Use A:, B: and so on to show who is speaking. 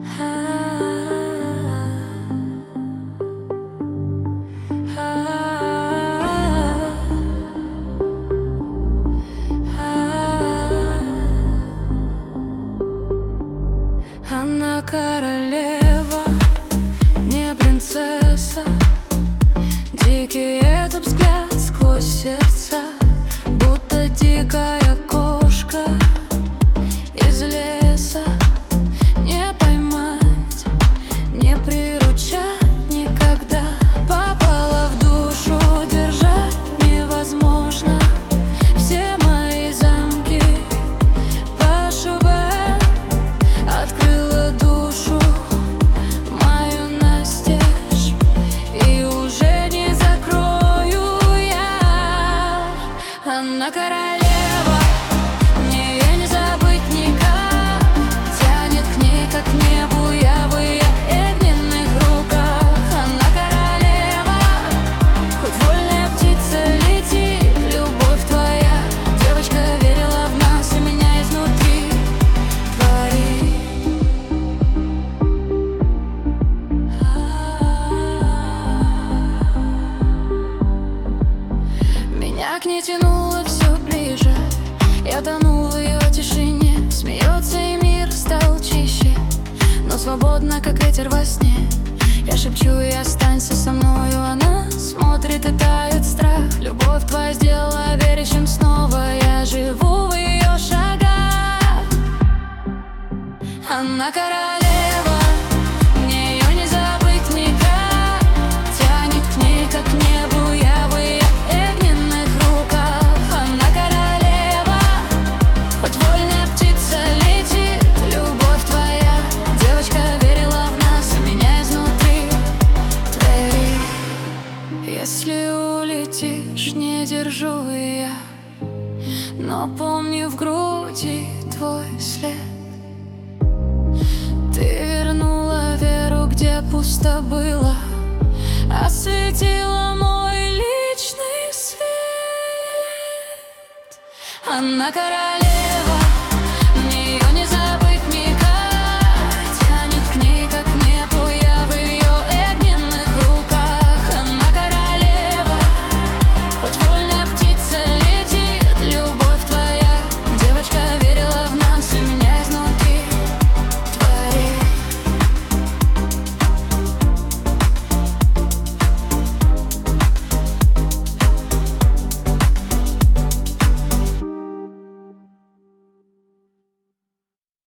A: Она королева, не принцесса. Дикий этот взгляд сквозь сердца, будто дикая кошка из леса. Не поймать, не приручать никогда. Попала в душу, держать невозможно. Все мои замки пошибая, открыла душу мою настежь, и уже не закрою я. Она королева, мне ее не забыть никак. Тянет к ней, как к небу, я в ее огненных руках. Она королева, хоть вольная птица лети. Любовь твоя, девочка, верила в нас, и меня изнутри творит. Меня к ней тянуло все ближе, я тонул в ее тишине. Смеется, и мир стал чище, но свободно, как ветер во сне. Я шепчу ей: останься со мною. Она смотрит, и тает страх. Любовь твоя сделала верящим снова. Я живу в ее шагах. Она королева, мне ее не забыть никак. Тянет к ней, как к небу, я в ее огненных руках. Она королева, хоть вольная птица летит. Любовь твоя, девочка, верила в нас, и меня изнутри творит. Если улетишь, не держу я, но помню в груди твой след. Ты вернула веру, где пусто было, осветила мой личный свет. Она королева.